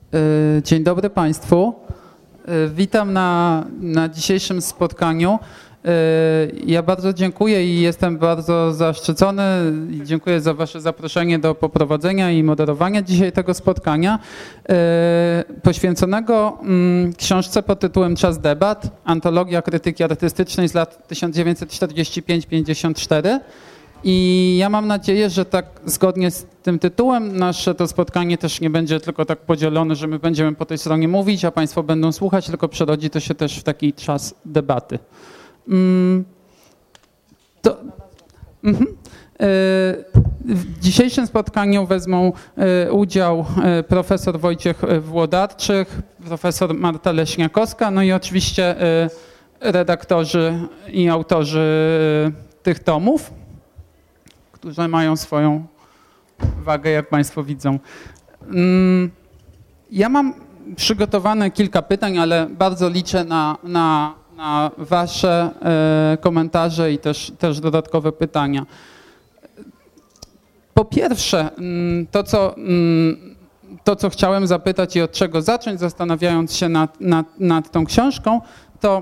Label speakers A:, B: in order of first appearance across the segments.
A: Dzień dobry Państwu. Witam na dzisiejszym spotkaniu. Ja bardzo dziękuję i jestem bardzo zaszczycony i dziękuję za Wasze zaproszenie do poprowadzenia i moderowania dzisiaj tego spotkania poświęconego książce pod tytułem Czas debat, antologia krytyki artystycznej z lat 1945-54. I ja mam nadzieję, że tak zgodnie z tym tytułem nasze to spotkanie też nie będzie tylko tak podzielone, że my będziemy po tej stronie mówić, a Państwo będą słuchać, tylko przerodzi to się też w taki czas debaty. W dzisiejszym spotkaniu wezmą udział profesor Wojciech Włodarczyk, profesor Marta Leśniakowska, no i oczywiście redaktorzy i autorzy tych tomów, którzy mają swoją wagę, jak Państwo widzą. Ja mam przygotowane kilka pytań, ale bardzo liczę na Wasze komentarze i też dodatkowe pytania. Po pierwsze, to co chciałem zapytać i od czego zacząć, zastanawiając się nad tą książką, to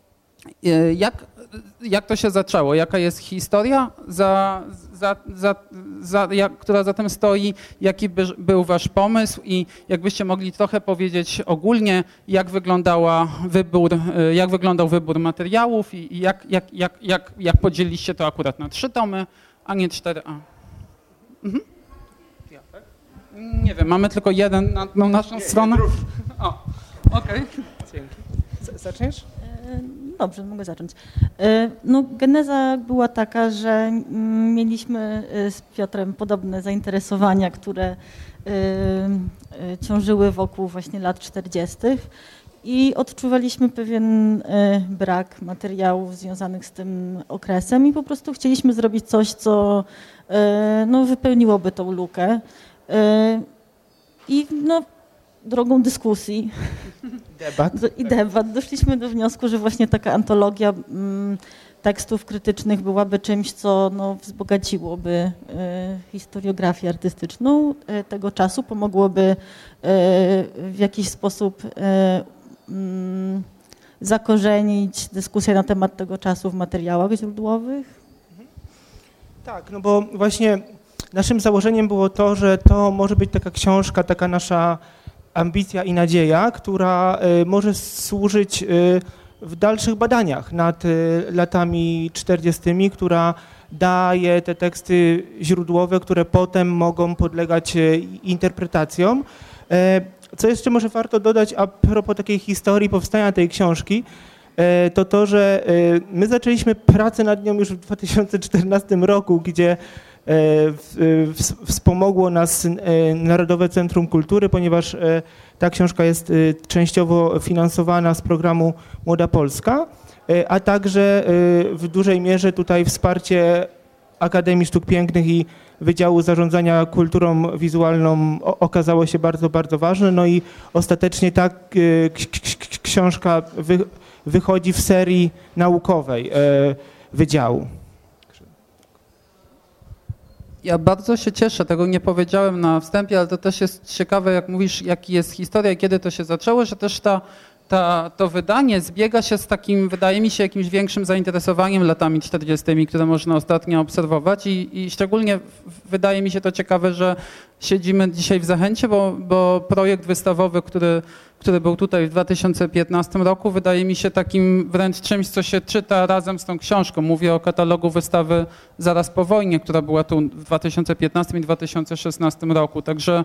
A: jak to się zaczęło? Jaka jest historia, która za tym stoi? Jaki był Wasz pomysł? I jakbyście mogli trochę powiedzieć ogólnie, jak wyglądał wybór materiałów i jak podzieliliście to akurat na 3 tomy, a nie 4. Mhm. Nie wiem, mamy tylko jeden na naszą stronę. O, okej.
B: Dzięki. Zaczniesz?
C: Dobrze, mogę zacząć. No, geneza była taka, że mieliśmy z Piotrem podobne zainteresowania, które ciążyły wokół właśnie lat 40. i odczuwaliśmy pewien brak materiałów związanych z tym okresem i po prostu chcieliśmy zrobić coś, co no, wypełniłoby tą lukę. I no, drogą dyskusji i debat doszliśmy do wniosku, że właśnie taka antologia tekstów krytycznych byłaby czymś, co no, wzbogaciłoby historiografię artystyczną tego czasu, pomogłoby w jakiś sposób zakorzenić dyskusję na temat tego czasu w materiałach źródłowych.
B: Tak, no bo właśnie naszym założeniem było to, że to może być taka książka, taka nasza ambicja i nadzieja, która może służyć w dalszych badaniach nad latami 40., która daje te teksty źródłowe, które potem mogą podlegać interpretacjom. Co jeszcze może warto dodać a propos takiej historii powstania tej książki, to, że my zaczęliśmy pracę nad nią już w 2014 roku, gdzie wspomogło nas Narodowe Centrum Kultury, ponieważ ta książka jest częściowo finansowana z programu Młoda Polska, a także w dużej mierze tutaj wsparcie Akademii Sztuk Pięknych i Wydziału Zarządzania Kulturą Wizualną okazało się bardzo, bardzo ważne. No i ostatecznie ta książka wychodzi w serii naukowej wydziału.
A: Ja bardzo się cieszę, tego nie powiedziałem na wstępie, ale to też jest ciekawe, jak mówisz, jaki jest historia i kiedy to się zaczęło, że też to wydanie zbiega się z takim, wydaje mi się, jakimś większym zainteresowaniem latami 40., które można ostatnio obserwować i szczególnie wydaje mi się to ciekawe, że siedzimy dzisiaj w Zachęcie, bo projekt wystawowy, który był tutaj w 2015 roku, wydaje mi się takim wręcz czymś, co się czyta razem z tą książką. Mówię o katalogu wystawy Zaraz po wojnie, która była tu w 2015 i 2016 roku. Także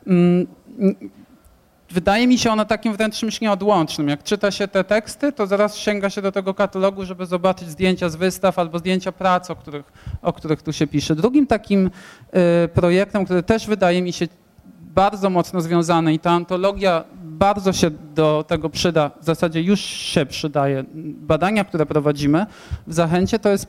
A: wydaje mi się ona takim wręcz czymś nieodłącznym. Jak czyta się te teksty, to zaraz sięga się do tego katalogu, żeby zobaczyć zdjęcia z wystaw albo zdjęcia prac, o których tu się pisze. Drugim takim projektem, który też wydaje mi się bardzo mocno związany i ta antologia bardzo się do tego przyda, w zasadzie już się przydaje. Badania, które prowadzimy w Zachęcie, to jest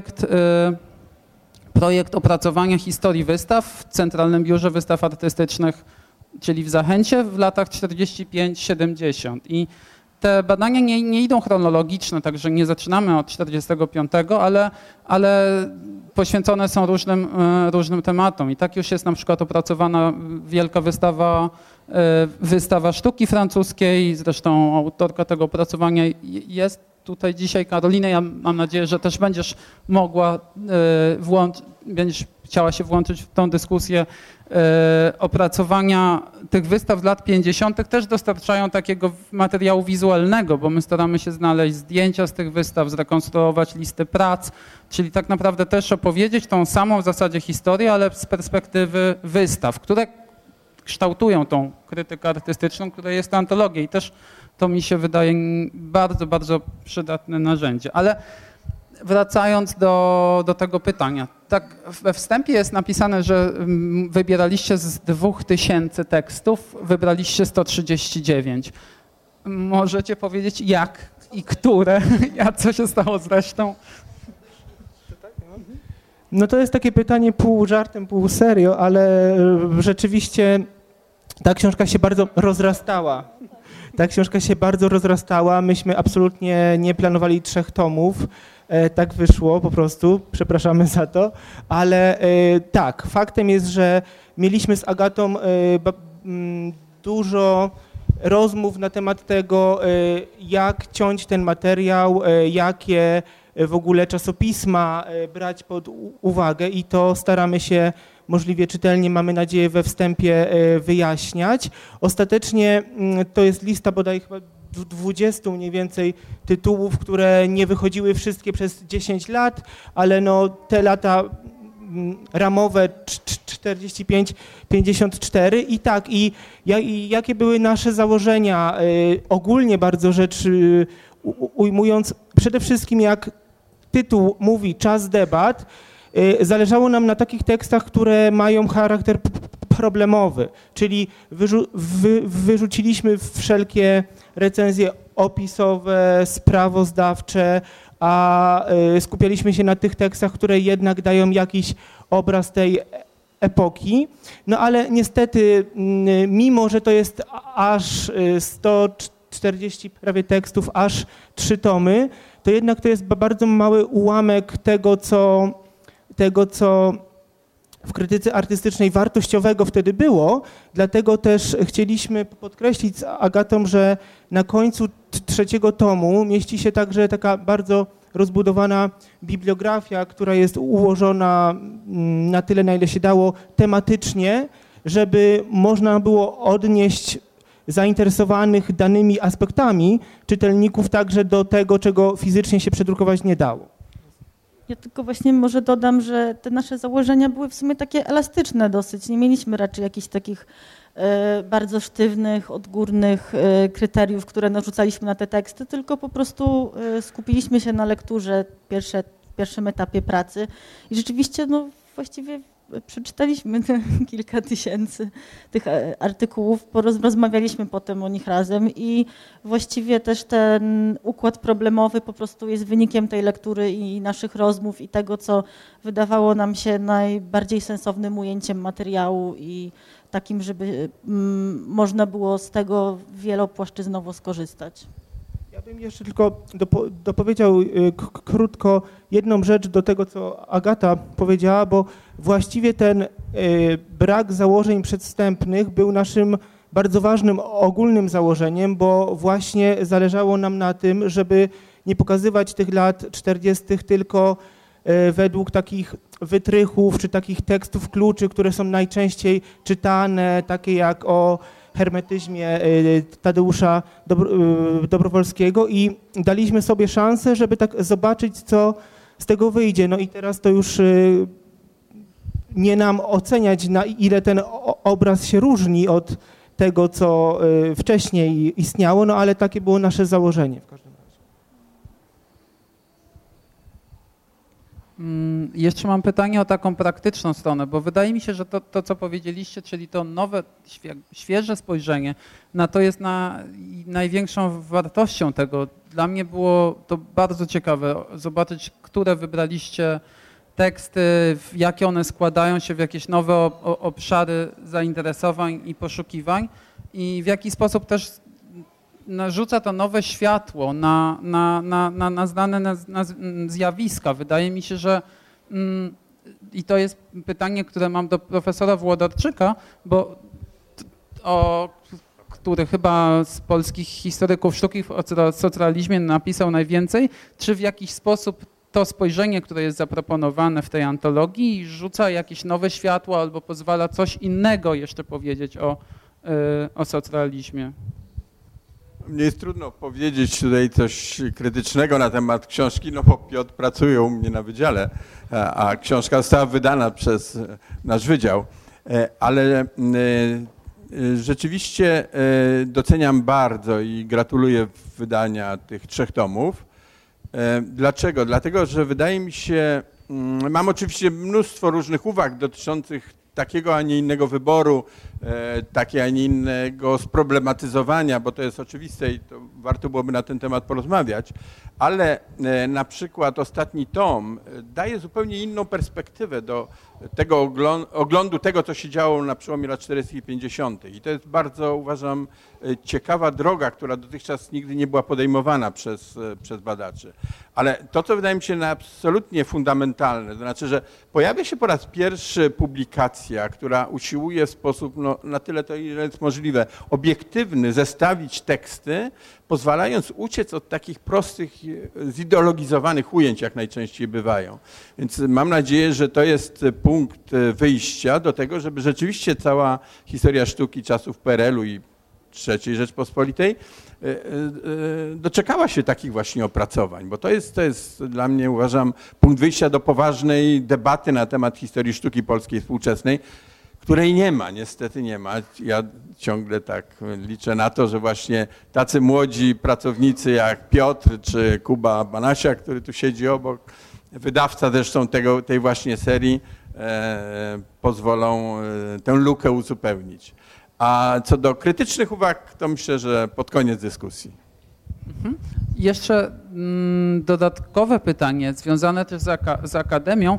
A: projekt opracowania historii wystaw w Centralnym Biurze Wystaw Artystycznych, czyli w Zachęcie w latach 45-70. I te badania nie idą chronologiczne, także nie zaczynamy od 45, ale poświęcone są różnym tematom. I tak już jest na przykład opracowana wielka wystawa sztuki francuskiej, zresztą autorka tego opracowania jest tutaj dzisiaj, Karolina. Ja mam nadzieję, że też będziesz mogła będziesz chciała się włączyć w tą dyskusję. Opracowania tych wystaw z lat 50. też dostarczają takiego materiału wizualnego, bo my staramy się znaleźć zdjęcia z tych wystaw, zrekonstruować listy prac, czyli tak naprawdę też opowiedzieć tą samą w zasadzie historię, ale z perspektywy wystaw, które kształtują tą krytykę artystyczną, która jest antologią i też to mi się wydaje bardzo, bardzo przydatne narzędzie. Ale wracając do tego pytania, tak we wstępie jest napisane, że wybieraliście z 2000 tekstów, wybraliście 139. Możecie powiedzieć jak i które, a co się stało z resztą?
B: No to jest takie pytanie pół żartem, pół serio, ale rzeczywiście ta książka się bardzo rozrastała. Myśmy absolutnie nie planowali 3 tomów. Tak wyszło po prostu, przepraszamy za to, ale tak, faktem jest, że mieliśmy z Agatą dużo rozmów na temat tego, jak ciąć ten materiał, jakie w ogóle czasopisma brać pod uwagę i to staramy się możliwie czytelnie, mamy nadzieję, we wstępie wyjaśniać. Ostatecznie to jest lista bodaj chyba 20 mniej więcej tytułów, które nie wychodziły wszystkie przez 10 lat, ale no te lata ramowe 45-54 i tak, i jakie były nasze założenia, ogólnie bardzo rzecz ujmując, przede wszystkim jak tytuł mówi czas debat, zależało nam na takich tekstach, które mają charakter problemowy, czyli wyrzuciliśmy wszelkie recenzje opisowe, sprawozdawcze, a skupialiśmy się na tych tekstach, które jednak dają jakiś obraz tej epoki. No ale niestety, mimo że to jest aż 140 prawie tekstów, aż 3 tomy, to jednak to jest bardzo mały ułamek tego, co w krytyce artystycznej wartościowego wtedy było, dlatego też chcieliśmy podkreślić z Agatą, że na końcu 3 tomu mieści się także taka bardzo rozbudowana bibliografia, która jest ułożona na tyle, na ile się dało tematycznie, żeby można było odnieść zainteresowanych danymi aspektami czytelników także do tego, czego fizycznie się przedrukować nie dało.
C: Ja tylko właśnie może dodam, że te nasze założenia były w sumie takie elastyczne dosyć. Nie mieliśmy raczej jakichś takich bardzo sztywnych, odgórnych kryteriów, które narzucaliśmy na te teksty, tylko po prostu skupiliśmy się na lekturze w pierwszym etapie pracy i rzeczywiście no właściwie przeczytaliśmy kilka tysięcy tych artykułów, rozmawialiśmy potem o nich razem i właściwie też ten układ problemowy po prostu jest wynikiem tej lektury i naszych rozmów i tego, co wydawało nam się najbardziej sensownym ujęciem materiału i takim, żeby można było z tego wielopłaszczyznowo skorzystać.
B: Ja bym jeszcze tylko dopowiedział krótko jedną rzecz do tego, co Agata powiedziała, bo właściwie ten brak założeń przedwstępnych był naszym bardzo ważnym ogólnym założeniem, bo właśnie zależało nam na tym, żeby nie pokazywać tych lat 40. tylko według takich wytrychów czy takich tekstów kluczy, które są najczęściej czytane, takie jak o hermetyzmie Tadeusza Dobrowolskiego i daliśmy sobie szansę, żeby tak zobaczyć, co z tego wyjdzie. No i teraz to już nie nam oceniać, na ile ten obraz się różni od tego, co wcześniej istniało, no ale takie było nasze założenie w każdym razie.
A: Jeszcze mam pytanie o taką praktyczną stronę, bo wydaje mi się, że to co powiedzieliście, czyli to nowe, świeże spojrzenie na to jest największą wartością tego. Dla mnie było to bardzo ciekawe zobaczyć, które wybraliście teksty, jakie one składają się w jakieś nowe obszary zainteresowań i poszukiwań i w jaki sposób też narzuca to nowe światło na znane zjawiska. Wydaje mi się, że i to jest pytanie, które mam do profesora Włodarczyka, który chyba z polskich historyków sztuki o socrealizmie napisał najwięcej, czy w jakiś sposób to spojrzenie, które jest zaproponowane w tej antologii, rzuca jakieś nowe światło albo pozwala coś innego jeszcze powiedzieć o socrealizmie?
D: Mnie jest trudno powiedzieć tutaj coś krytycznego na temat książki, no bo Piotr pracuje u mnie na wydziale, a książka została wydana przez nasz wydział, ale rzeczywiście doceniam bardzo i gratuluję wydania tych 3 tomów. Dlaczego? Dlatego, że wydaje mi się, mam oczywiście mnóstwo różnych uwag dotyczących takiego, a nie innego wyboru, takiego, a nie innego sproblematyzowania, bo to jest oczywiste i to warto byłoby na ten temat porozmawiać, ale na przykład ostatni tom daje zupełnie inną perspektywę do tego oglądu tego, co się działo na przełomie lat 40. i 50. I to jest bardzo, uważam, ciekawa droga, która dotychczas nigdy nie była podejmowana przez badaczy. Ale to, co wydaje mi się absolutnie fundamentalne, to znaczy, że pojawia się po raz pierwszy publikacja, która usiłuje w sposób, no, na tyle to ile jest możliwe, obiektywny zestawić teksty, pozwalając uciec od takich prostych, zideologizowanych ujęć, jak najczęściej bywają. Więc mam nadzieję, że to jest punkt wyjścia do tego, żeby rzeczywiście cała historia sztuki czasów PRL-u i III Rzeczpospolitej doczekała się takich właśnie opracowań, bo to jest dla mnie, uważam, punkt wyjścia do poważnej debaty na temat historii sztuki polskiej współczesnej, której nie ma, niestety nie ma. Ja ciągle tak liczę na to, że właśnie tacy młodzi pracownicy jak Piotr czy Kuba Banasiak, który tu siedzi obok, wydawca zresztą tej właśnie serii, pozwolą tę lukę uzupełnić. A co do krytycznych uwag, to myślę, że pod koniec dyskusji.
A: Jeszcze dodatkowe pytanie, związane też z akademią,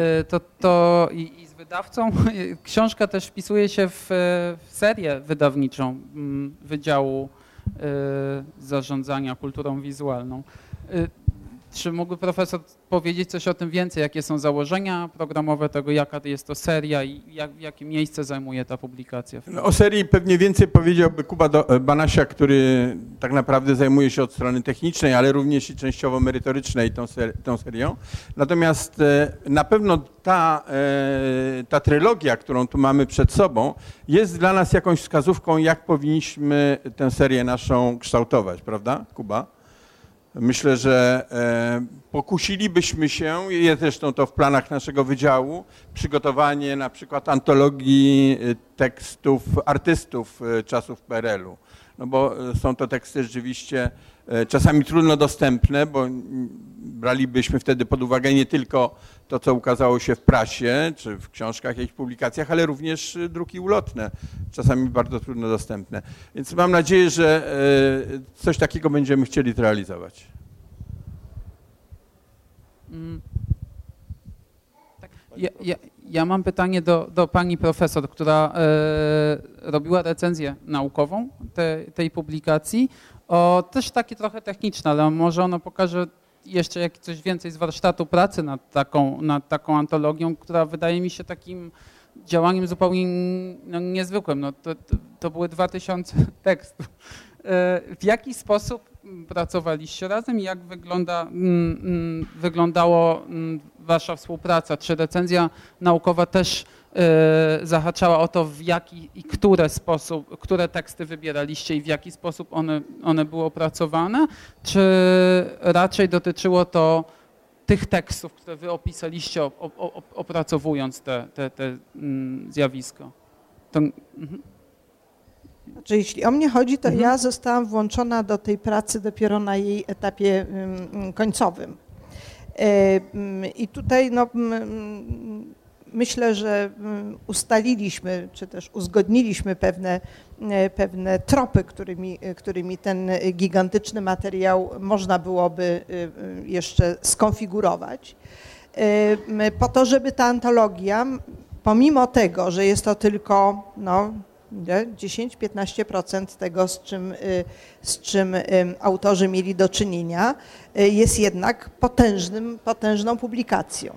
A: i z wydawcą. Książka też wpisuje się w serię wydawniczą Wydziału Zarządzania Kulturą Wizualną. Czy mógłby profesor powiedzieć coś o tym więcej? Jakie są założenia programowe tego, jaka jest to seria i jakie miejsce zajmuje ta publikacja?
D: No, o serii pewnie więcej powiedziałby Kuba Banasiak, który tak naprawdę zajmuje się od strony technicznej, ale również i częściowo merytorycznej tą serią. Natomiast na pewno ta trylogia, którą tu mamy przed sobą, jest dla nas jakąś wskazówką, jak powinniśmy tę serię naszą kształtować, prawda, Kuba? Myślę, że pokusilibyśmy się, jest zresztą to w planach naszego wydziału, przygotowanie na przykład antologii tekstów artystów czasów PRL-u. No bo są to teksty rzeczywiście czasami trudno dostępne, bo bralibyśmy wtedy pod uwagę nie tylko to, co ukazało się w prasie czy w książkach, jakichś publikacjach, ale również druki ulotne, czasami bardzo trudno dostępne. Więc mam nadzieję, że coś takiego będziemy chcieli zrealizować.
A: Ja mam pytanie do pani profesor, która robiła recenzję naukową tej publikacji, też takie trochę techniczne, ale może ono pokaże jeszcze coś więcej z warsztatu pracy nad taką antologią, która wydaje mi się takim działaniem zupełnie niezwykłym. No to były 2000 tekstów. W jaki sposób pracowaliście razem i jak wyglądała wasza współpraca? Czy recenzja naukowa też zahaczała o to, w jaki i które teksty wybieraliście i w jaki sposób one były opracowane? Czy raczej dotyczyło to tych tekstów, które wy opisaliście, opracowując te zjawisko?
E: Znaczy, jeśli o mnie chodzi, to ja zostałam włączona do tej pracy dopiero na jej etapie końcowym. I tutaj myślę, że ustaliliśmy, czy też uzgodniliśmy pewne tropy, którymi ten gigantyczny materiał można byłoby jeszcze skonfigurować, po to, żeby ta antologia, pomimo tego, że jest to tylko 10-15% tego, z czym autorzy mieli do czynienia, jest jednak potężną publikacją.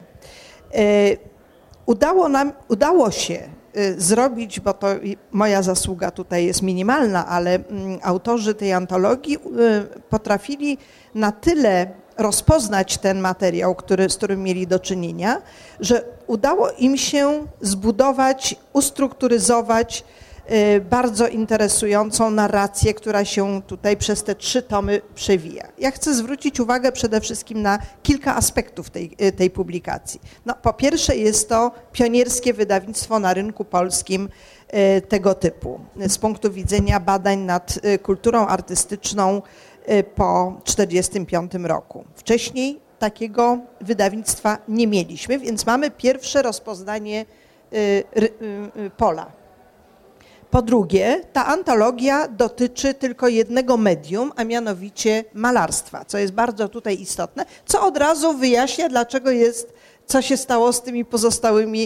E: Udało się zrobić, bo to moja zasługa tutaj jest minimalna, ale autorzy tej antologii potrafili na tyle rozpoznać ten materiał, z którym mieli do czynienia, że udało im się zbudować, ustrukturyzować bardzo interesującą narrację, która się tutaj przez te 3 tomy przewija. Ja chcę zwrócić uwagę przede wszystkim na kilka aspektów tej publikacji. No, po pierwsze jest to pionierskie wydawnictwo na rynku polskim tego typu, z punktu widzenia badań nad kulturą artystyczną po 1945 roku. Wcześniej takiego wydawnictwa nie mieliśmy, więc mamy pierwsze rozpoznanie pola. Po drugie, ta antologia dotyczy tylko jednego medium, a mianowicie malarstwa, co jest bardzo tutaj istotne, co od razu wyjaśnia, co się stało z tymi pozostałymi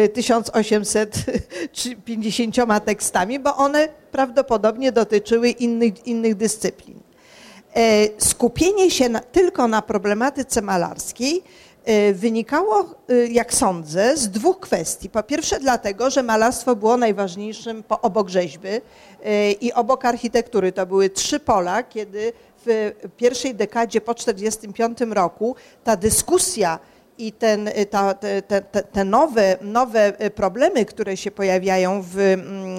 E: 1850 tekstami, bo one prawdopodobnie dotyczyły innych dyscyplin. Skupienie się tylko na problematyce malarskiej wynikało, jak sądzę, z 2 kwestii. Po pierwsze dlatego, że malarstwo było najważniejszym obok rzeźby i obok architektury. To były 3 pola, kiedy w pierwszej dekadzie po 1945 roku ta dyskusja i te nowe problemy, które się pojawiają w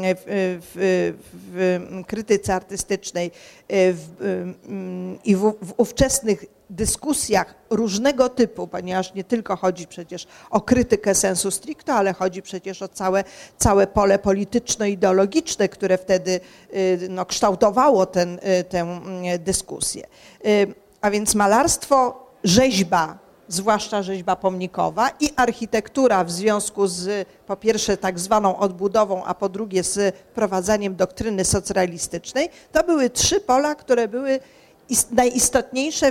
E: krytyce artystycznej i w ówczesnych dyskusjach różnego typu, ponieważ nie tylko chodzi przecież o krytykę sensu stricto, ale chodzi przecież o całe pole polityczno-ideologiczne, które wtedy kształtowało tę dyskusję. A więc malarstwo, rzeźba, zwłaszcza rzeźba pomnikowa i architektura w związku z po pierwsze tak zwaną odbudową, a po drugie z wprowadzaniem doktryny socrealistycznej, to były 3 pola, które były najistotniejsze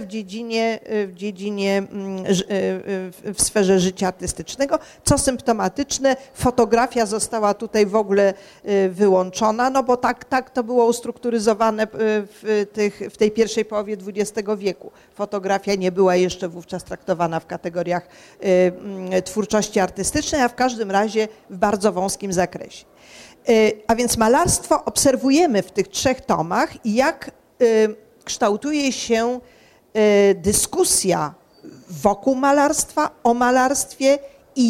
E: w sferze życia artystycznego, co symptomatyczne, fotografia została tutaj w ogóle wyłączona, no bo tak to było ustrukturyzowane w tej pierwszej połowie XX wieku. Fotografia nie była jeszcze wówczas traktowana w kategoriach twórczości artystycznej, a w każdym razie w bardzo wąskim zakresie. A więc malarstwo obserwujemy w tych 3 tomach, jak kształtuje się dyskusja wokół malarstwa, o malarstwie i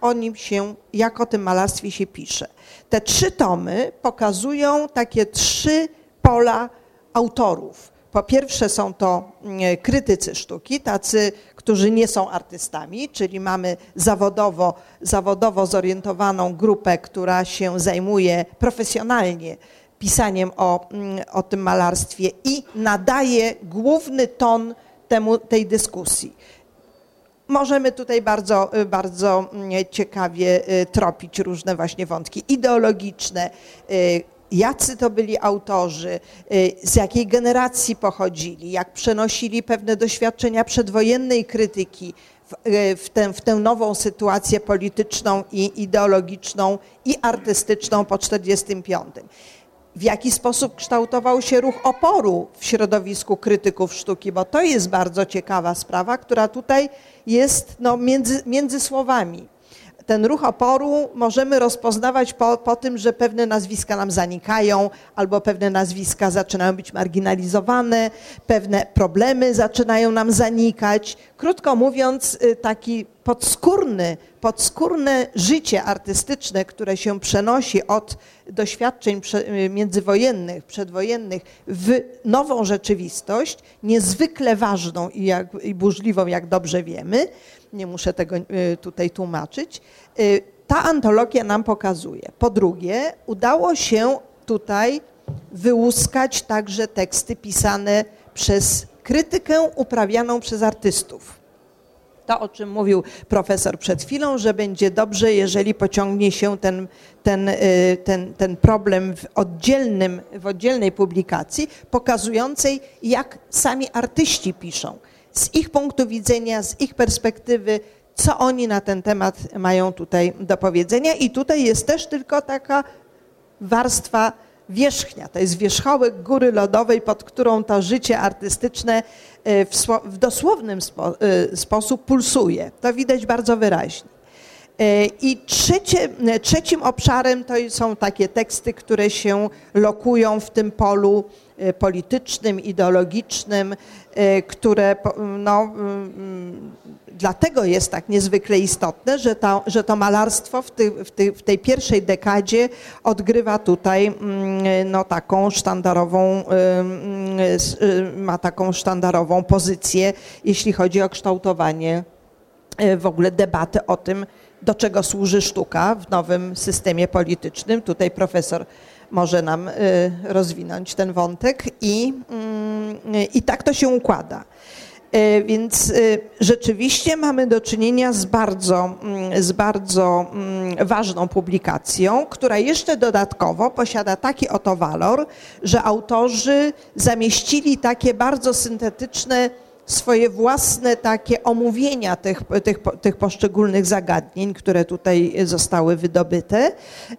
E: jak o tym malarstwie się pisze. Te 3 tomy pokazują takie 3 pola autorów. Po pierwsze są to krytycy sztuki, tacy, którzy nie są artystami, czyli mamy zawodowo zorientowaną grupę, która się zajmuje profesjonalnie pisaniem o tym malarstwie i nadaje główny ton tej dyskusji. Możemy tutaj bardzo ciekawie tropić różne właśnie wątki ideologiczne, jacy to byli autorzy, z jakiej generacji pochodzili, jak przenosili pewne doświadczenia przedwojennej krytyki w tę nową sytuację polityczną i ideologiczną i artystyczną po 1945. W jaki sposób kształtował się ruch oporu w środowisku krytyków sztuki, bo to jest bardzo ciekawa sprawa, która tutaj jest między słowami. Ten ruch oporu możemy rozpoznawać po tym, że pewne nazwiska nam zanikają, albo pewne nazwiska zaczynają być marginalizowane, pewne problemy zaczynają nam zanikać. Krótko mówiąc, taki podskórne życie artystyczne, które się przenosi od doświadczeń międzywojennych, przedwojennych w nową rzeczywistość, niezwykle ważną i burzliwą, jak dobrze wiemy, nie muszę tego tutaj tłumaczyć, ta antologia nam pokazuje. Po drugie, udało się tutaj wyłuskać także teksty pisane przez krytykę uprawianą przez artystów. To, o czym mówił profesor przed chwilą, że będzie dobrze, jeżeli pociągnie się ten problem w oddzielnej publikacji, pokazującej, jak sami artyści piszą. Z ich punktu widzenia, z ich perspektywy, co oni na ten temat mają tutaj do powiedzenia. I tutaj jest też tylko taka warstwa wierzchnia, to jest wierzchołek góry lodowej, pod którą to życie artystyczne w dosłownym sposób pulsuje. To widać bardzo wyraźnie. I trzecim obszarem to są takie teksty, które się lokują w tym polu politycznym, ideologicznym, które no, dlatego jest tak niezwykle istotne, że to malarstwo w tej pierwszej dekadzie odgrywa tutaj no, taką sztandarową, ma taką sztandarową pozycję, jeśli chodzi o kształtowanie w ogóle debaty o tym, do czego służy sztuka w nowym systemie politycznym. Tutaj profesor może nam rozwinąć ten wątek i tak to się układa. Więc rzeczywiście mamy do czynienia z bardzo ważną publikacją, która jeszcze dodatkowo posiada taki oto walor, że autorzy zamieścili takie bardzo syntetyczne swoje własne takie omówienia tych poszczególnych zagadnień, które tutaj zostały wydobyte,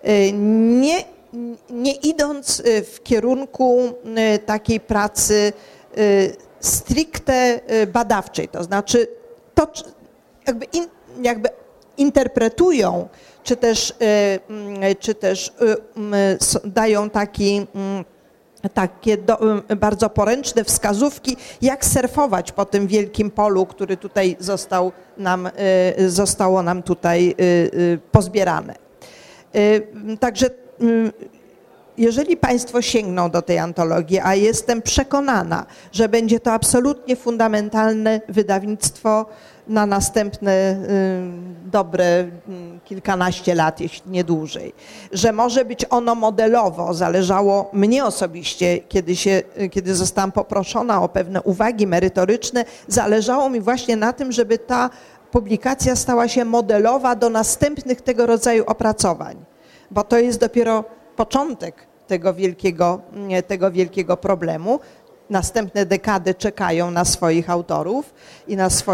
E: nie idąc w kierunku takiej pracy stricte badawczej, to znaczy to jakby interpretują, czy też dają takie bardzo poręczne wskazówki, jak surfować po tym wielkim polu, który tutaj zostało nam tutaj pozbierane. Także jeżeli Państwo sięgną do tej antologii, a jestem przekonana, że będzie to absolutnie fundamentalne wydawnictwo na następne dobre kilkanaście lat, jeśli nie dłużej, że może być ono modelowo, zależało mnie osobiście, kiedy zostałam poproszona o pewne uwagi merytoryczne, zależało mi właśnie na tym, żeby ta publikacja stała się modelowa do następnych tego rodzaju opracowań, bo to jest dopiero początek tego wielkiego problemu. Następne dekady czekają na swoich autorów i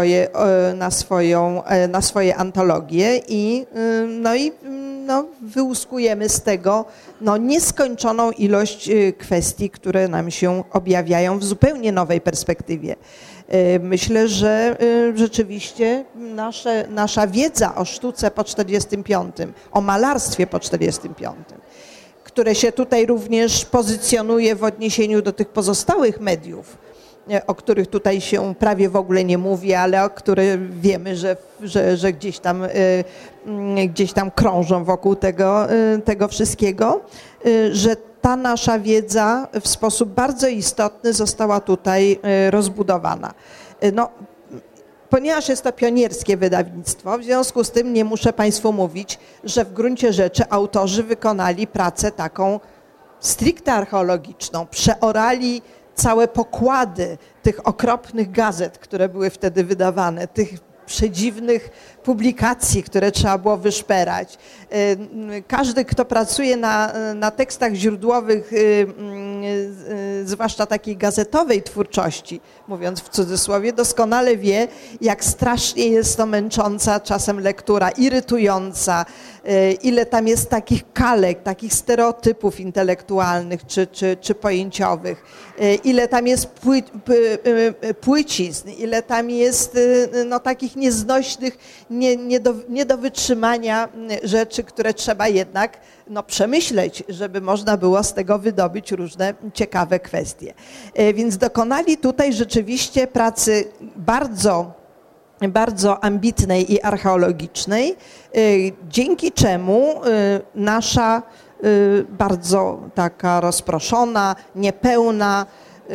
E: na swoje antologie i wyłuskujemy z tego nieskończoną ilość kwestii, które nam się objawiają w zupełnie nowej perspektywie. Myślę, że rzeczywiście nasza wiedza o sztuce po 45, o malarstwie po 45, które się tutaj również pozycjonuje w odniesieniu do tych pozostałych mediów, o których tutaj się prawie w ogóle nie mówi, ale o które wiemy, że gdzieś tam krążą wokół tego wszystkiego, że ta nasza wiedza w sposób bardzo istotny została tutaj rozbudowana. Ponieważ jest to pionierskie wydawnictwo, w związku z tym nie muszę Państwu mówić, że w gruncie rzeczy autorzy wykonali pracę taką stricte archeologiczną, przeorali całe pokłady tych okropnych gazet, które były wtedy wydawane, tych przedziwnych publikacji, które trzeba było wyszperać. Każdy, kto pracuje na tekstach źródłowych, zwłaszcza takiej gazetowej twórczości, mówiąc w cudzysłowie, doskonale wie, jak strasznie jest to męcząca czasem lektura, irytująca, ile tam jest takich kalek, takich stereotypów intelektualnych czy pojęciowych, ile tam jest płycizn, ile tam jest takich nieznośnych, nie do wytrzymania rzeczy, które trzeba jednak przemyśleć, żeby można było z tego wydobyć różne ciekawe kwestie. Więc dokonali tutaj rzeczywiście pracy bardzo, bardzo ambitnej i archeologicznej, dzięki czemu nasza bardzo taka rozproszona, niepełna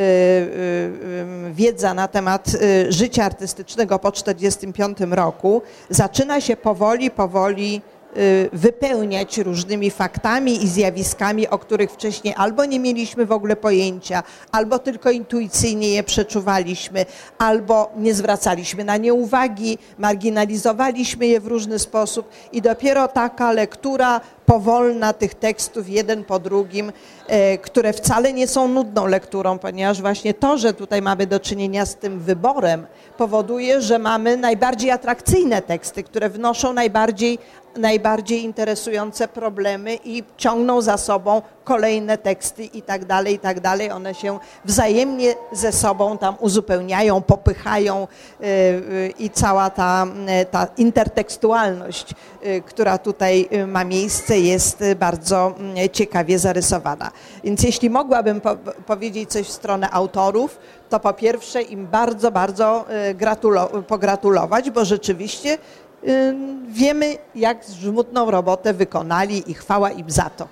E: wiedza na temat życia artystycznego po 1945 roku zaczyna się powoli wypełniać różnymi faktami i zjawiskami, o których wcześniej albo nie mieliśmy w ogóle pojęcia, albo tylko intuicyjnie je przeczuwaliśmy, albo nie zwracaliśmy na nie uwagi, marginalizowaliśmy je w różny sposób i dopiero taka lektura powolna tych tekstów jeden po drugim, które wcale nie są nudną lekturą, ponieważ właśnie to, że tutaj mamy do czynienia z tym wyborem, powoduje, że mamy najbardziej atrakcyjne teksty, które wnoszą najbardziej interesujące problemy i ciągną za sobą kolejne teksty i tak dalej. One się wzajemnie ze sobą tam uzupełniają, popychają i cała ta intertekstualność, która tutaj ma miejsce, jest bardzo ciekawie zarysowana. Więc jeśli mogłabym powiedzieć coś w stronę autorów, to po pierwsze im bardzo pogratulować, bo rzeczywiście wiemy, jak żmudną robotę wykonali i chwała im za to.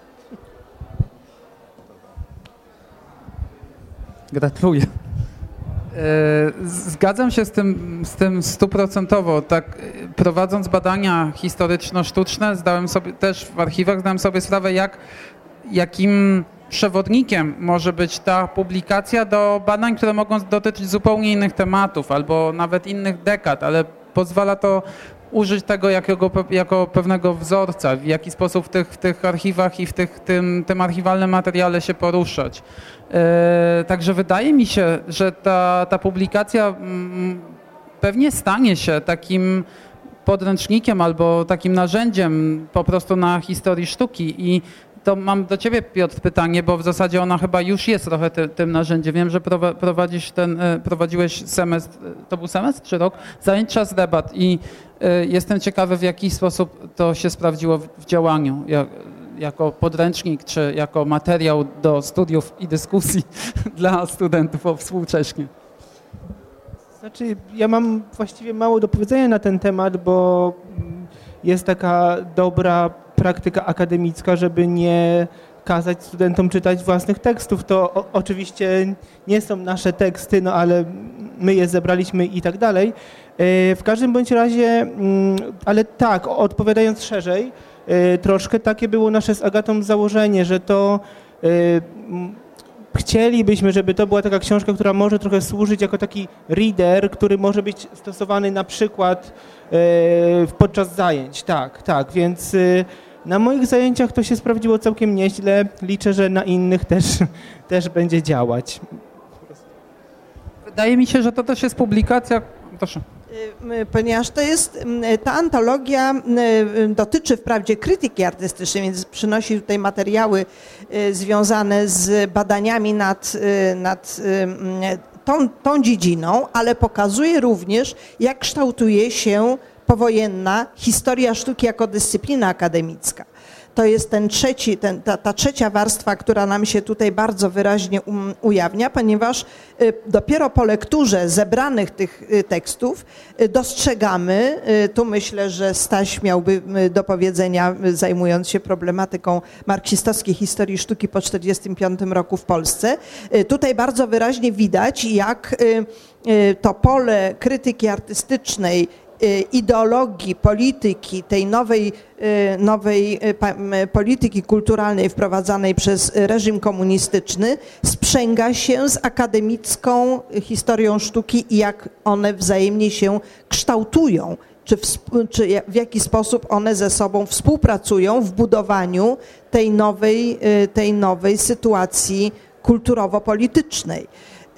A: Gratuluję. Zgadzam się z tym 100%. Tak, prowadząc badania historyczno-sztuczne, zdałem sobie też w archiwach, zdałem sobie sprawę, jakim przewodnikiem może być ta publikacja do badań, które mogą dotyczyć zupełnie innych tematów albo nawet innych dekad, ale pozwala to użyć tego jako pewnego wzorca, w jaki sposób w tych archiwach i w tym archiwalnym materiale się poruszać. Także wydaje mi się, że ta publikacja pewnie stanie się takim podręcznikiem albo takim narzędziem po prostu na historii sztuki. I to mam do ciebie, Piotr, pytanie, bo w zasadzie ona chyba już jest trochę tym narzędziem. Wiem, że prowadziłeś semestr, to był semestr czy rok, zajęć czas debat i jestem ciekawy, w jaki sposób to się sprawdziło w działaniu, jako podręcznik czy jako materiał do studiów i dyskusji dla studentów współcześnie.
B: Znaczy, ja mam właściwie mało do powiedzenia na ten temat, bo jest taka dobra praktyka akademicka, żeby nie kazać studentom czytać własnych tekstów. To oczywiście nie są nasze teksty, no ale my je zebraliśmy i tak dalej. W każdym bądź razie, ale tak, odpowiadając szerzej, troszkę takie było nasze z Agatą założenie, że to chcielibyśmy, żeby to była taka książka, która może trochę służyć jako taki reader, który może być stosowany na przykład podczas zajęć. Tak, więc na moich zajęciach to się sprawdziło całkiem nieźle. Liczę, że na innych też będzie działać.
A: Wydaje mi się, że to też jest publikacja. Proszę.
E: Ponieważ ta antologia dotyczy wprawdzie krytyki artystycznej, więc przynosi tutaj materiały związane z badaniami nad tą dziedziną, ale pokazuje również, jak kształtuje się powojenna historia sztuki jako dyscyplina akademicka. To jest ta trzecia warstwa, która nam się tutaj bardzo wyraźnie ujawnia, ponieważ dopiero po lekturze zebranych tych tekstów dostrzegamy, tu myślę, że Staś miałby do powiedzenia, zajmując się problematyką marksistowskiej historii sztuki po 1945 roku w Polsce, tutaj bardzo wyraźnie widać, jak to pole krytyki artystycznej, ideologii, polityki, tej nowej polityki kulturalnej wprowadzanej przez reżim komunistyczny sprzęga się z akademicką historią sztuki i jak one wzajemnie się kształtują, czy w jaki sposób one ze sobą współpracują w budowaniu tej nowej sytuacji kulturowo-politycznej.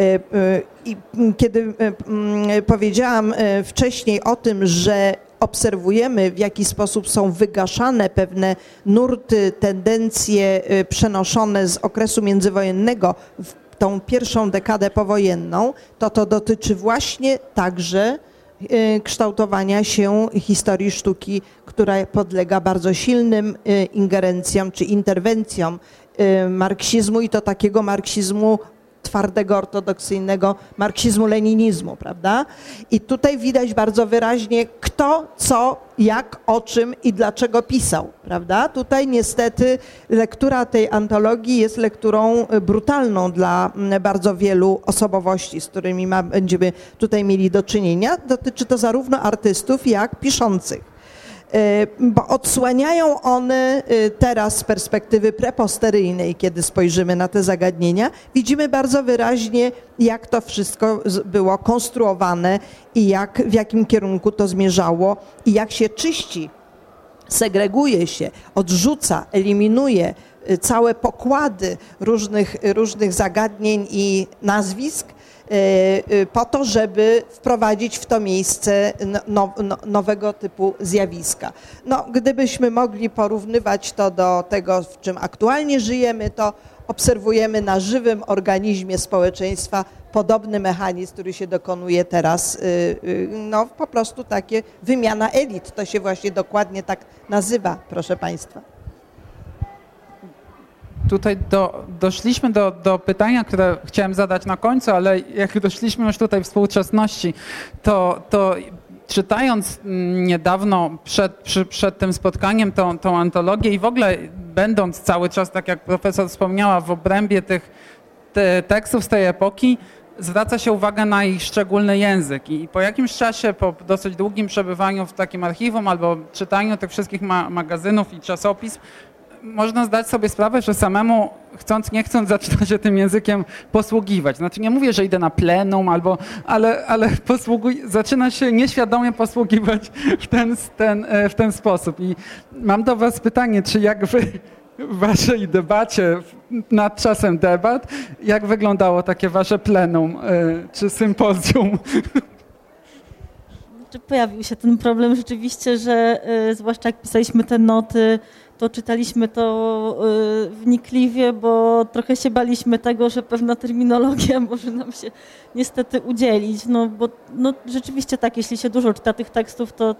E: I kiedy powiedziałam wcześniej o tym, że obserwujemy, w jaki sposób są wygaszane pewne nurty, tendencje przenoszone z okresu międzywojennego w tą pierwszą dekadę powojenną, to dotyczy właśnie także kształtowania się historii sztuki, która podlega bardzo silnym ingerencjom czy interwencjom marksizmu i to takiego marksizmu twardego, ortodoksyjnego marksizmu-leninizmu, prawda? I tutaj widać bardzo wyraźnie, kto, co, jak, o czym i dlaczego pisał, prawda? Tutaj niestety lektura tej antologii jest lekturą brutalną dla bardzo wielu osobowości, z którymi będziemy tutaj mieli do czynienia. Dotyczy to zarówno artystów, jak piszących. Bo odsłaniają one teraz z perspektywy preposteryjnej, kiedy spojrzymy na te zagadnienia, widzimy bardzo wyraźnie, jak to wszystko było konstruowane i w jakim kierunku to zmierzało i jak się czyści segreguje się, odrzuca, eliminuje całe pokłady różnych zagadnień i nazwisk po to, żeby wprowadzić w to miejsce nowego typu zjawiska. No, gdybyśmy mogli porównywać to do tego, w czym aktualnie żyjemy, to obserwujemy na żywym organizmie społeczeństwa podobny mechanizm, który się dokonuje teraz, no po prostu takie wymiana elit. To się właśnie dokładnie tak nazywa, proszę Państwa.
A: Tutaj doszliśmy do pytania, które chciałem zadać na końcu, ale jak doszliśmy już tutaj współczesności, to czytając niedawno przed tym spotkaniem tą antologię i w ogóle będąc cały czas, tak jak profesor wspomniała, w obrębie tych tekstów z tej epoki, zwraca się uwagę na ich szczególny język i po jakimś czasie, po dosyć długim przebywaniu w takim archiwum albo czytaniu tych wszystkich magazynów i czasopism, można zdać sobie sprawę, że samemu chcąc, nie chcąc zaczyna się tym językiem posługiwać. Znaczy nie mówię, że idę na plenum, ale zaczyna się nieświadomie posługiwać w ten sposób. I mam do was pytanie, czy jak wy w waszej debacie, nad czasem debat, jak wyglądało takie wasze plenum czy sympozjum?
C: Pojawił się ten problem rzeczywiście, że zwłaszcza jak pisaliśmy te noty, to czytaliśmy to wnikliwie, bo trochę się baliśmy tego, że pewna terminologia może nam się niestety udzielić. No bo no, rzeczywiście tak, jeśli się dużo czyta tych tekstów, to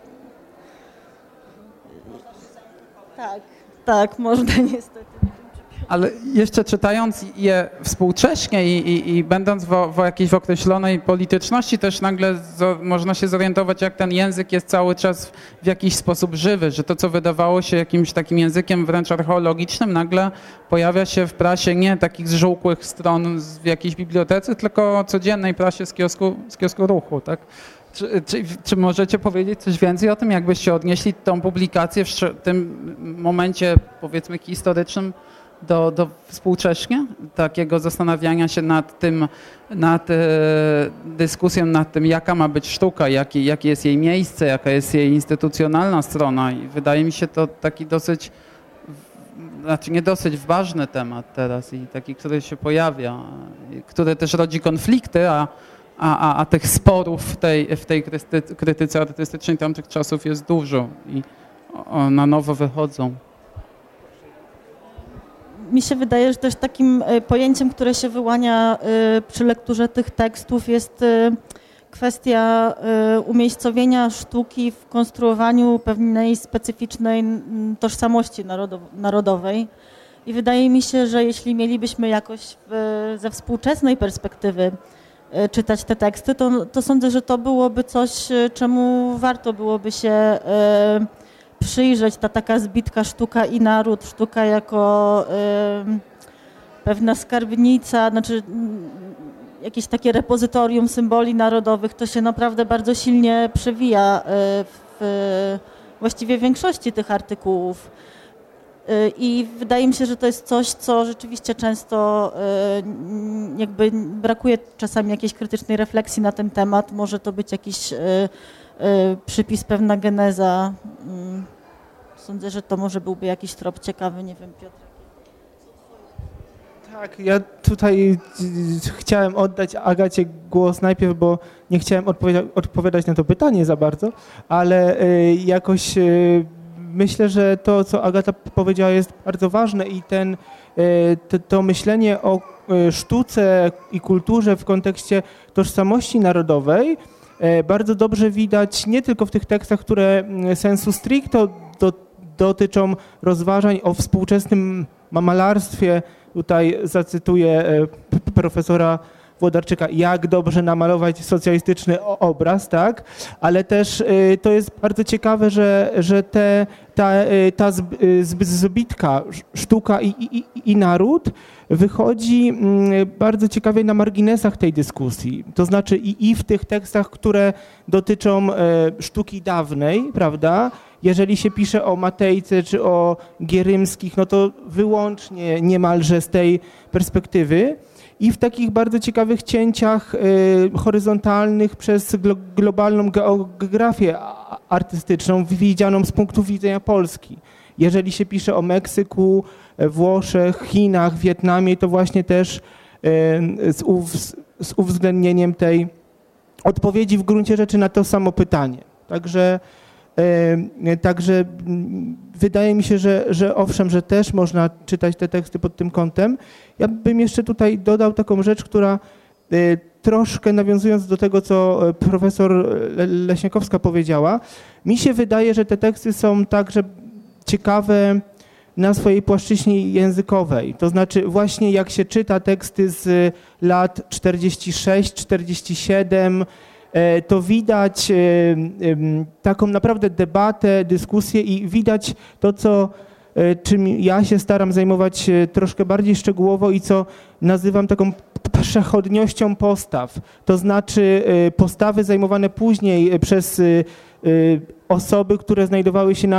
C: tak, można niestety.
A: Ale jeszcze czytając je współcześnie i będąc w jakiejś określonej polityczności, też nagle można się zorientować, jak ten język jest cały czas w jakiś sposób żywy, że to, co wydawało się jakimś takim językiem wręcz archeologicznym, nagle pojawia się w prasie nie takich zżółkłych stron w jakiejś bibliotece, tylko codziennej prasie z kiosku Ruchu, tak? Czy możecie powiedzieć coś więcej o tym, jakbyście odnieśli tą publikację w tym momencie, powiedzmy, historycznym do współcześnie, takiego zastanawiania się nad dyskusją nad tym, jaka ma być sztuka, jakie jest jej miejsce, jaka jest jej instytucjonalna strona i wydaje mi się to taki dosyć, znaczy nie dosyć ważny temat teraz i taki, który się pojawia, który też rodzi konflikty, a tych sporów w tej krytyce artystycznej tamtych czasów jest dużo i na nowo wychodzą.
C: Mi się wydaje, że też takim pojęciem, które się wyłania przy lekturze tych tekstów jest kwestia umiejscowienia sztuki w konstruowaniu pewnej specyficznej tożsamości narodowej. I wydaje mi się, że jeśli mielibyśmy jakoś ze współczesnej perspektywy czytać te teksty, to sądzę, że to byłoby coś, czemu warto byłoby się przyjrzeć, ta taka zbitka sztuka i naród, sztuka jako pewna skarbnica, znaczy jakieś takie repozytorium symboli narodowych, to się naprawdę bardzo silnie przewija w właściwie większości tych artykułów. I wydaje mi się, że to jest coś, co rzeczywiście często jakby brakuje czasami jakiejś krytycznej refleksji na ten temat. Może to być jakiś przypis, pewna geneza. Sądzę, że to może byłby jakiś trop ciekawy, nie wiem, Piotr.
B: Tak, ja tutaj chciałem oddać Agacie głos najpierw, bo nie chciałem odpowiadać na to pytanie za bardzo, ale jakoś myślę, że to, co Agata powiedziała, jest bardzo ważne i to myślenie o sztuce i kulturze w kontekście tożsamości narodowej bardzo dobrze widać nie tylko w tych tekstach, które sensu stricto dotyczą rozważań o współczesnym malarstwie. Tutaj zacytuję profesora Włodarczyka, jak dobrze namalować socjalistyczny obraz, tak? Ale też to jest bardzo ciekawe, że ta zbitka sztuka i naród wychodzi bardzo ciekawie na marginesach tej dyskusji. To znaczy i w tych tekstach, które dotyczą sztuki dawnej, prawda? Jeżeli się pisze o Matejce czy o Gierymskich, no to wyłącznie niemalże z tej perspektywy. i w takich bardzo ciekawych cięciach horyzontalnych przez globalną geografię artystyczną widzianą z punktu widzenia Polski. Jeżeli się pisze o Meksyku, Włoszech, Chinach, Wietnamie, to właśnie też z uwzględnieniem tej odpowiedzi w gruncie rzeczy na to samo pytanie. Także wydaje mi się, że owszem, że też można czytać te teksty pod tym kątem. Ja bym jeszcze tutaj dodał taką rzecz, która troszkę nawiązując do tego, co profesor Leśniakowska powiedziała, mi się wydaje, że te teksty są także ciekawe na swojej płaszczyźnie językowej. To znaczy właśnie jak się czyta teksty z lat 46, 47, to widać taką naprawdę debatę, dyskusję i widać to, czym ja się staram zajmować troszkę bardziej szczegółowo i co nazywam taką przechodniością postaw. To znaczy postawy zajmowane później przez osoby, które znajdowały się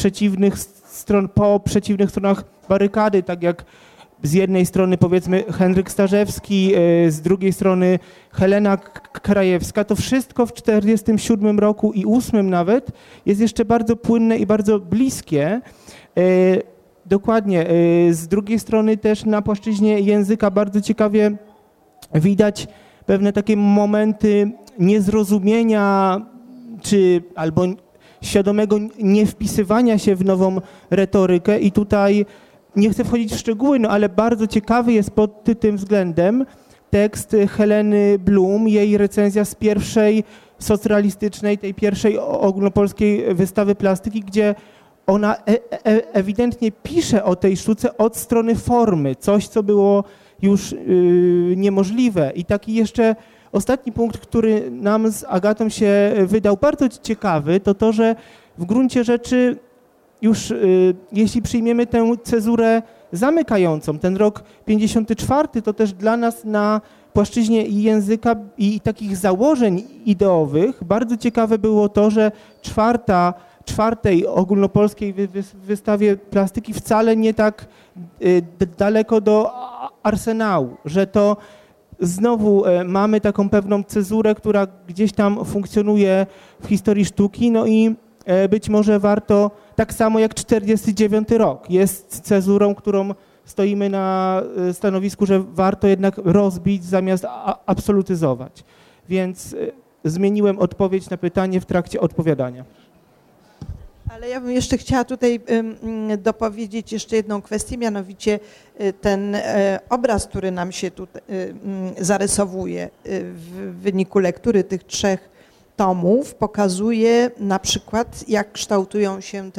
B: po przeciwnych stronach barykady, tak jak z jednej strony powiedzmy Henryk Starzewski, z drugiej strony Helena Krajewska, to wszystko w 1947 roku i 1948 nawet jest jeszcze bardzo płynne i bardzo bliskie. Dokładnie, z drugiej strony też na płaszczyźnie języka bardzo ciekawie widać pewne takie momenty niezrozumienia albo świadomego niewpisywania się w nową retorykę i tutaj nie chcę wchodzić w szczegóły, no ale bardzo ciekawy jest pod tym względem tekst Heleny Blum, jej recenzja z pierwszej socrealistycznej, tej pierwszej ogólnopolskiej wystawy plastyki, gdzie ona ewidentnie pisze o tej sztuce od strony formy, coś co było już niemożliwe. I taki jeszcze ostatni punkt, który nam z Agatą się wydał bardzo ciekawy, to, że w gruncie rzeczy już jeśli przyjmiemy tę cezurę zamykającą, ten rok 54, to też dla nas na płaszczyźnie języka i takich założeń ideowych bardzo ciekawe było to, że czwartej ogólnopolskiej wystawie plastyki wcale nie tak daleko do arsenału, że to znowu mamy taką pewną cezurę, która gdzieś tam funkcjonuje w historii sztuki, no i być może warto, tak samo jak 49 rok, jest cezurą, którą stoimy na stanowisku, że warto jednak rozbić zamiast absolutyzować. Więc zmieniłem odpowiedź na pytanie w trakcie odpowiadania.
E: Ale ja bym jeszcze chciała tutaj dopowiedzieć jeszcze jedną kwestię, mianowicie ten obraz, który nam się tutaj zarysowuje w wyniku lektury tych 3 tomów, pokazuje na przykład, jak kształtują się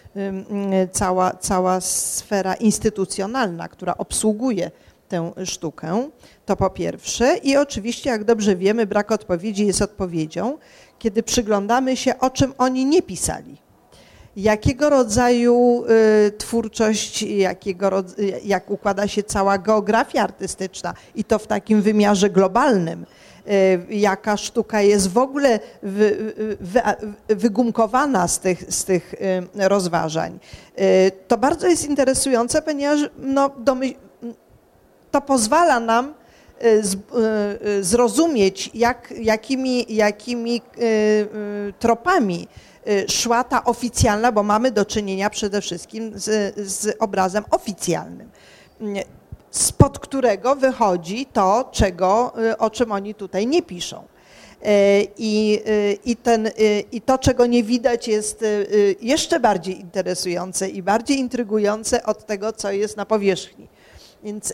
E: cała sfera instytucjonalna, która obsługuje tę sztukę, to po pierwsze. I oczywiście, jak dobrze wiemy, brak odpowiedzi jest odpowiedzią, kiedy przyglądamy się, o czym oni nie pisali. Jakiego rodzaju twórczość, jak układa się cała geografia artystyczna i to w takim wymiarze globalnym, jaka sztuka jest w ogóle wygumkowana z tych rozważań. To bardzo jest interesujące, ponieważ to pozwala nam zrozumieć, jakimi tropami szła ta oficjalna, bo mamy do czynienia przede wszystkim z obrazem oficjalnym, spod którego wychodzi to, o czym oni tutaj nie piszą. I to, czego nie widać, jest jeszcze bardziej interesujące i bardziej intrygujące od tego, co jest na powierzchni. Więc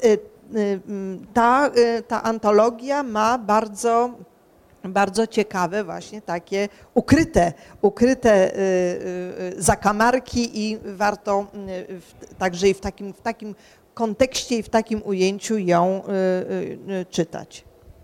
E: ta antologia ma bardzo ciekawe właśnie takie ukryte zakamarki i warto także i w takim kontekście i w takim ujęciu ją czytać.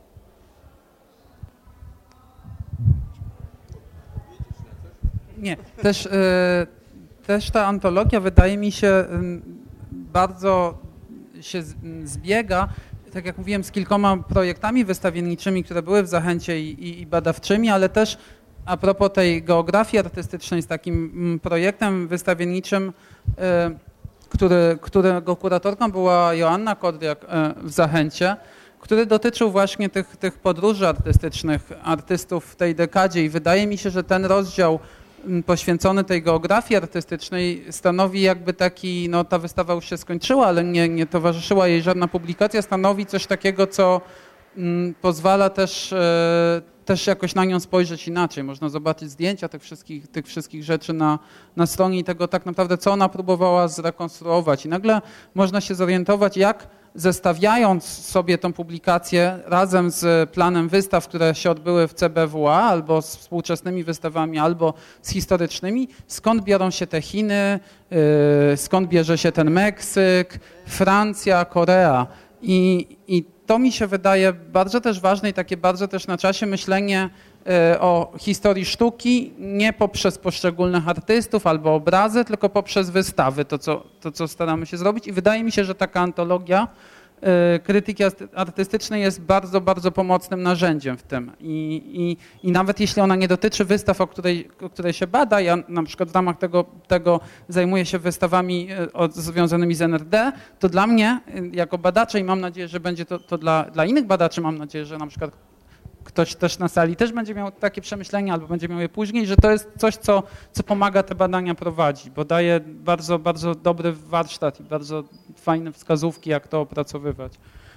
A: Nie, też ta antologia wydaje mi się bardzo się zbiega, tak jak mówiłem, z kilkoma projektami wystawienniczymi, które były w Zachęcie i badawczymi, ale też a propos tej geografii artystycznej z takim projektem wystawienniczym, którego kuratorką była Joanna Kodriak w Zachęcie, który dotyczył właśnie tych podróży artystycznych artystów w tej dekadzie i wydaje mi się, że ten rozdział poświęcony tej geografii artystycznej stanowi jakby taki, no ta wystawa już się skończyła, ale nie towarzyszyła jej żadna publikacja, stanowi coś takiego, co pozwala też jakoś na nią spojrzeć inaczej. Można zobaczyć zdjęcia tych wszystkich rzeczy na stronie i tego tak naprawdę, co ona próbowała zrekonstruować. I nagle można się zorientować, jak zestawiając sobie tą publikację razem z planem wystaw, które się odbyły w CBWA, albo z współczesnymi wystawami, albo z historycznymi, skąd biorą się te Chiny, skąd bierze się ten Meksyk, Francja, Korea. I to mi się wydaje bardzo też ważne i takie bardzo też na czasie myślenie o historii sztuki nie poprzez poszczególnych artystów albo obrazy, tylko poprzez wystawy, to co staramy się zrobić. I wydaje mi się, że taka antologia krytyki artystycznej jest bardzo, bardzo pomocnym narzędziem w tym. I nawet jeśli ona nie dotyczy wystaw, o której się bada, ja na przykład w ramach tego zajmuję się wystawami związanymi z NRD, to dla mnie jako badacza i mam nadzieję, że będzie to dla innych badaczy, mam nadzieję, że na przykład ktoś też na sali też będzie miał takie przemyślenia albo będzie miał je później, że to jest coś, co pomaga te badania prowadzić, bo daje bardzo, bardzo dobry warsztat i bardzo fajne wskazówki, jak to opracowywać.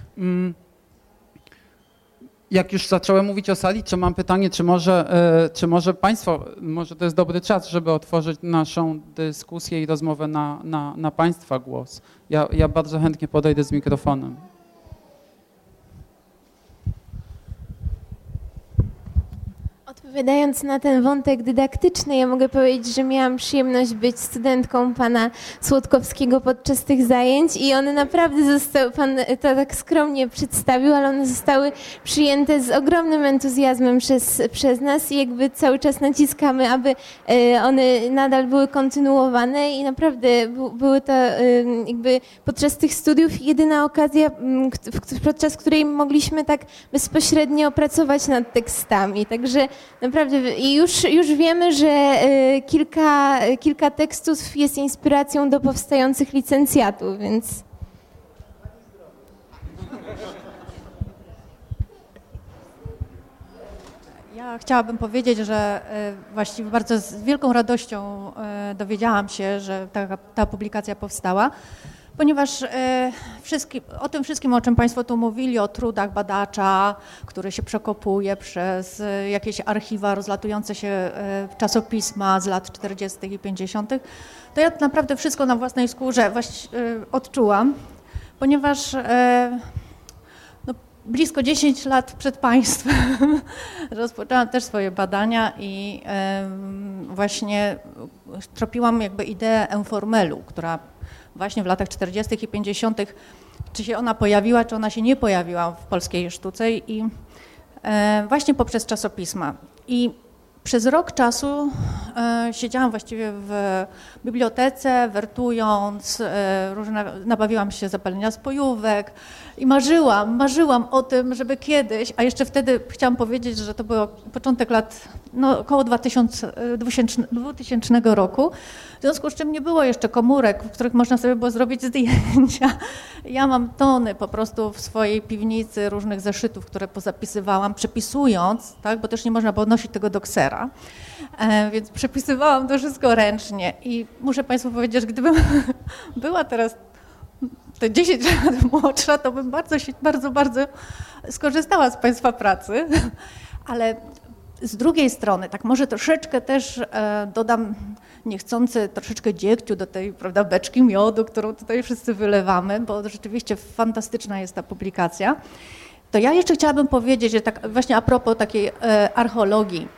A: Jak już zacząłem mówić o sali, czy mam pytanie, czy może Państwo, może to jest dobry czas, żeby otworzyć naszą dyskusję i rozmowę na Państwa głos. Ja bardzo chętnie podejdę z mikrofonem.
F: Odpowiadając na ten wątek dydaktyczny, ja mogę powiedzieć, że miałam przyjemność być studentką pana Słodkowskiego podczas tych zajęć i one naprawdę zostały, pan to tak skromnie przedstawił, ale one zostały przyjęte z ogromnym entuzjazmem przez nas i jakby cały czas naciskamy, aby one nadal były kontynuowane i naprawdę były to jakby podczas tych studiów jedyna okazja, podczas której mogliśmy tak bezpośrednio pracować nad tekstami, także naprawdę i już wiemy, że kilka tekstów jest inspiracją do powstających licencjatów, więc...
G: Ja chciałabym powiedzieć, że właściwie bardzo z wielką radością dowiedziałam się, że ta publikacja powstała, ponieważ o tym wszystkim, o czym Państwo tu mówili, o trudach badacza, który się przekopuje przez jakieś archiwa rozlatujące się czasopisma z lat 40. i 50., to ja naprawdę wszystko na własnej skórze odczułam, ponieważ blisko 10 lat przed Państwem rozpoczęłam też swoje badania i właśnie tropiłam jakby ideę Informelu, która właśnie w latach 40. i 50., czy się ona pojawiła, czy ona się nie pojawiła w polskiej sztuce i właśnie poprzez czasopisma. I przez rok czasu siedziałam właściwie w bibliotece, wertując, nabawiłam się zapalenia spojówek i marzyłam o tym, żeby kiedyś, a jeszcze wtedy chciałam powiedzieć, że to był początek lat, około 2000 roku, w związku z czym nie było jeszcze komórek, w których można sobie było zrobić zdjęcia. Ja mam tony po prostu w swojej piwnicy różnych zeszytów, które pozapisywałam, przepisując, tak, bo też nie można było nosić tego do ksera, więc przepisywałam to wszystko ręcznie i muszę Państwu powiedzieć, że gdybym była teraz te 10 lat młodsza, to bym bardzo skorzystała z Państwa pracy, ale z drugiej strony, tak może troszeczkę też dodam niechcący troszeczkę dziegciu do tej, prawda, beczki miodu, którą tutaj wszyscy wylewamy, bo rzeczywiście fantastyczna jest ta publikacja. To ja jeszcze chciałabym powiedzieć, że tak właśnie a propos takiej archeologii,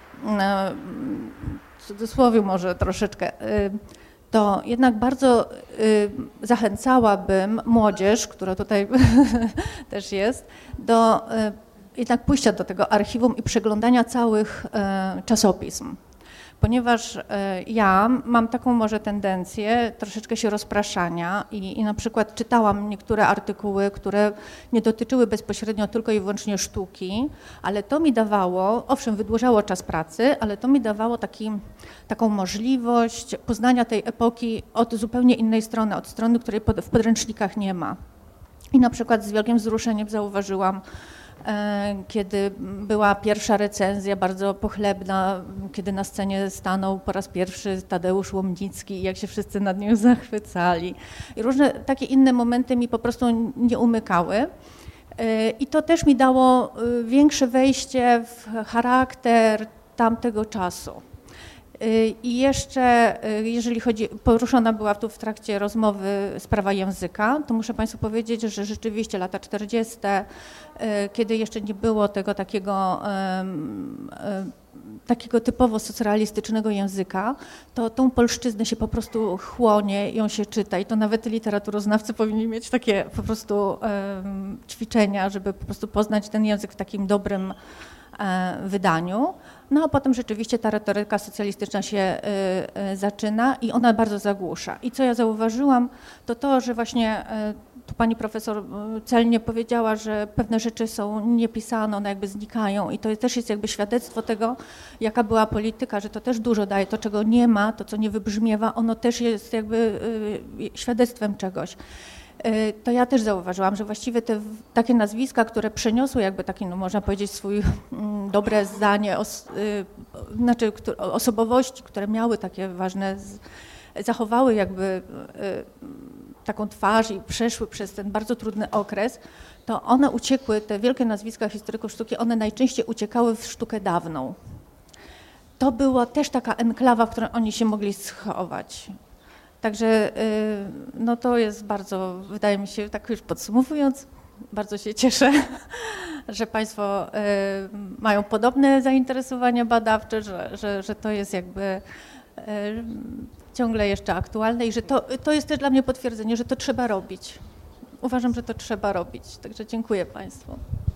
G: w cudzysłowie może troszeczkę, to jednak bardzo zachęcałabym młodzież, która tutaj też jest, do jednak pójścia do tego archiwum i przeglądania całych czasopism. Ponieważ ja mam taką może tendencję troszeczkę się rozpraszania i na przykład czytałam niektóre artykuły, które nie dotyczyły bezpośrednio tylko i wyłącznie sztuki, ale to mi dawało, owszem, wydłużało czas pracy, ale to mi dawało taką możliwość poznania tej epoki od zupełnie innej strony, od strony, której w podręcznikach nie ma. I na przykład z wielkim wzruszeniem zauważyłam, kiedy była pierwsza recenzja, bardzo pochlebna, kiedy na scenie stanął po raz pierwszy Tadeusz Łomnicki i jak się wszyscy nad nim zachwycali. I różne takie inne momenty mi po prostu nie umykały. I to też mi dało większe wejście w charakter tamtego czasu. I jeszcze, jeżeli chodzi, poruszona była tu w trakcie rozmowy sprawa języka, to muszę Państwu powiedzieć, że rzeczywiście lata 40., kiedy jeszcze nie było tego takiego typowo socrealistycznego języka, to tą polszczyznę się po prostu chłonie, ją się czyta i to nawet literaturoznawcy powinni mieć takie po prostu ćwiczenia, żeby po prostu poznać ten język w takim dobrym wydaniu. No a potem rzeczywiście ta retoryka socjalistyczna się zaczyna i ona bardzo zagłusza. I co ja zauważyłam, to, że właśnie tu pani profesor celnie powiedziała, że pewne rzeczy są niepisane, one jakby znikają i to też jest jakby świadectwo tego, jaka była polityka, że to też dużo daje, to czego nie ma, to co nie wybrzmiewa, ono też jest jakby świadectwem czegoś. To ja też zauważyłam, że właściwie te takie nazwiska, które przeniosły jakby taki, no można powiedzieć, swój dobre zdanie, znaczy osobowości, które miały takie ważne, zachowały jakby taką twarz i przeszły przez ten bardzo trudny okres, to one uciekły, te wielkie nazwiska historyków sztuki, one najczęściej uciekały w sztukę dawną. To była też taka enklawa, w której oni się mogli schować. Także no to jest bardzo, wydaje mi się, tak już podsumowując, bardzo się cieszę, że Państwo mają podobne zainteresowania badawcze, że to jest jakby ciągle jeszcze aktualne i że to jest też dla mnie potwierdzenie, że to trzeba robić. Uważam, że to trzeba robić, także dziękuję Państwu.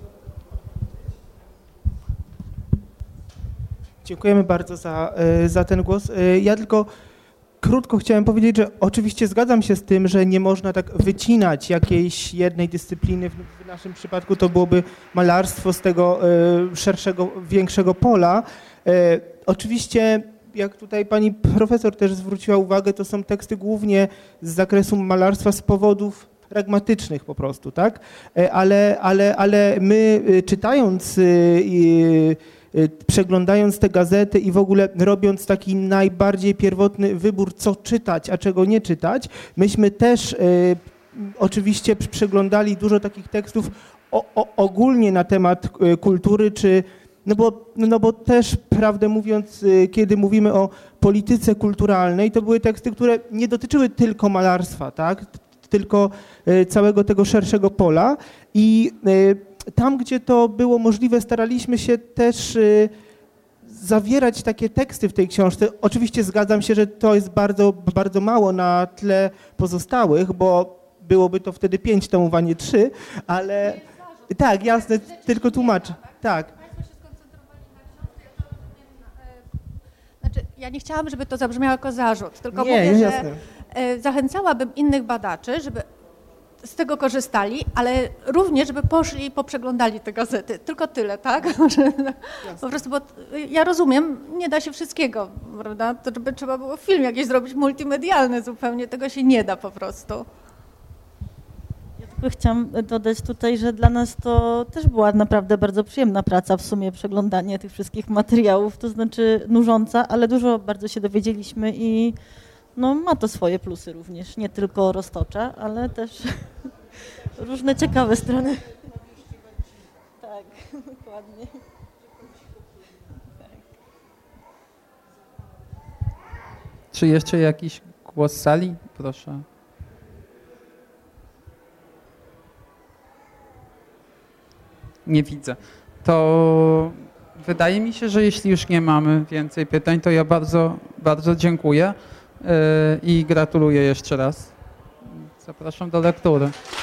B: Dziękujemy bardzo za ten głos. Ja tylko krótko chciałem powiedzieć, że oczywiście zgadzam się z tym, że nie można tak wycinać jakiejś jednej dyscypliny. W naszym przypadku to byłoby malarstwo z tego szerszego, większego pola. Oczywiście, jak tutaj pani profesor też zwróciła uwagę, to są teksty głównie z zakresu malarstwa z powodów pragmatycznych po prostu, tak? Ale my czytając przeglądając te gazety i w ogóle robiąc taki najbardziej pierwotny wybór, co czytać, a czego nie czytać, myśmy też oczywiście przeglądali dużo takich tekstów ogólnie na temat kultury, czy no bo też, prawdę mówiąc, kiedy mówimy o polityce kulturalnej, to były teksty, które nie dotyczyły tylko malarstwa, tak? Tylko całego tego szerszego pola i tam, gdzie to było możliwe, staraliśmy się też zawierać takie teksty w tej książce. Oczywiście zgadzam się, że to jest bardzo, bardzo mało na tle pozostałych, bo byłoby to wtedy 5 tomów, a nie 3, ale tak, jasne, tylko tłumaczę. Tak.
G: Znaczy, ja nie chciałam, żeby to zabrzmiało jako zarzut, tylko
B: nie,
G: mówię,
B: jasne.
G: że zachęcałabym innych badaczy, żeby z tego korzystali, ale również, żeby poszli i poprzeglądali te gazety. Tylko tyle, tak? Po prostu, bo ja rozumiem, nie da się wszystkiego, prawda? To żeby trzeba było film jakiś zrobić multimedialny zupełnie, tego się nie da po prostu.
C: Ja tylko chciałam dodać tutaj, że dla nas to też była naprawdę bardzo przyjemna praca w sumie, przeglądanie tych wszystkich materiałów, to znaczy nużąca, ale dużo bardzo się dowiedzieliśmy i no, ma to swoje plusy również, nie tylko roztocze, ale też różne ciekawe strony. Tak, dokładnie.
A: Czy jeszcze jakiś głos z sali? Proszę. Nie widzę. To wydaje mi się, że jeśli już nie mamy więcej pytań, to ja bardzo, bardzo dziękuję i gratuluję jeszcze raz. Zapraszam do lektury.